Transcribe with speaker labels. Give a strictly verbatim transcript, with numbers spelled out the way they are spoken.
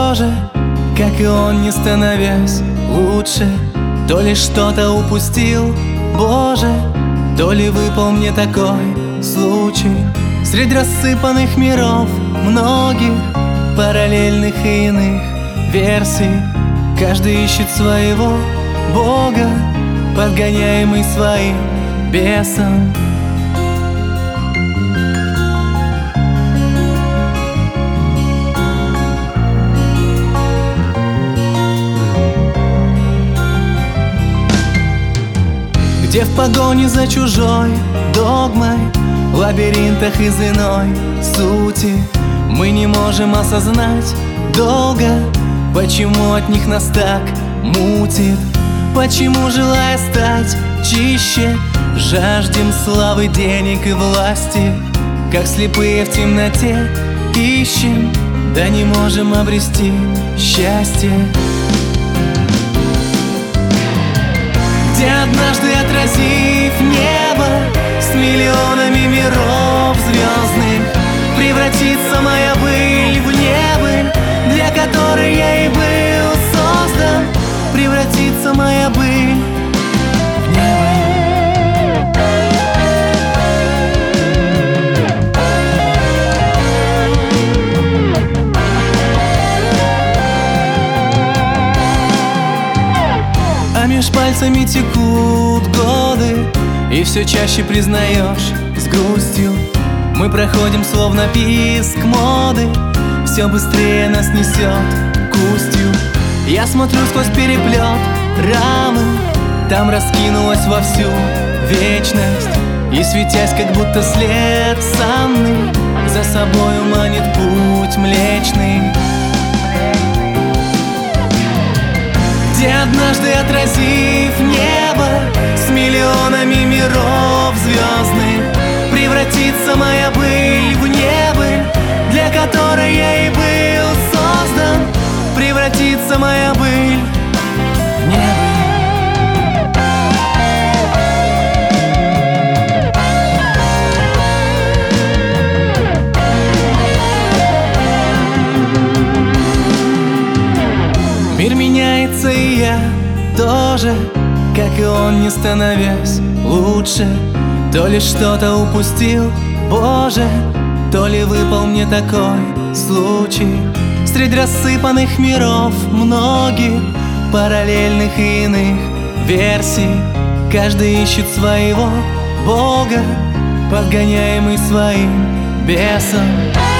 Speaker 1: Боже, как и он, не становясь лучше. То ли что-то упустил, Боже, то ли выпал мне такой случай. Среди рассыпанных миров, многих параллельных и иных версий, каждый ищет своего Бога, подгоняемый своим бесом. Где в погоне за чужой догмой, в лабиринтах из иной сути, мы не можем осознать долго, почему от них нас так мутит. Почему, желая стать чище, жаждем славы, денег и власти, как слепые в темноте ищем, да не можем обрести счастье. Где однажды, отразив небо с миллионами миров звездных, превратится моя быль в небыль, для которой я и был создан. Превратится моя быль в небыль. А меж пальцами текут годы, и все чаще признаешь с грустью: мы проходим словно писк моды, все быстрее нас несет к устью. Я смотрю сквозь переплет рамы, там раскинулась во всю вечность, и, светясь, как будто след санный, за собою манит путь млечный. Где однажды, отразив небо с миллионами миров звездных, превратится моя быль в небыль, для которой я и был создан. Превратится моя быль в небыль. Мир меняется, и я тоже, как и он, не становясь лучше. То ли что-то упустил, Боже, то ли выпал мне такой случай. Среди рассыпанных миров, многих параллельных и иных версий, каждый ищет своего Бога, подгоняемый своим бесом.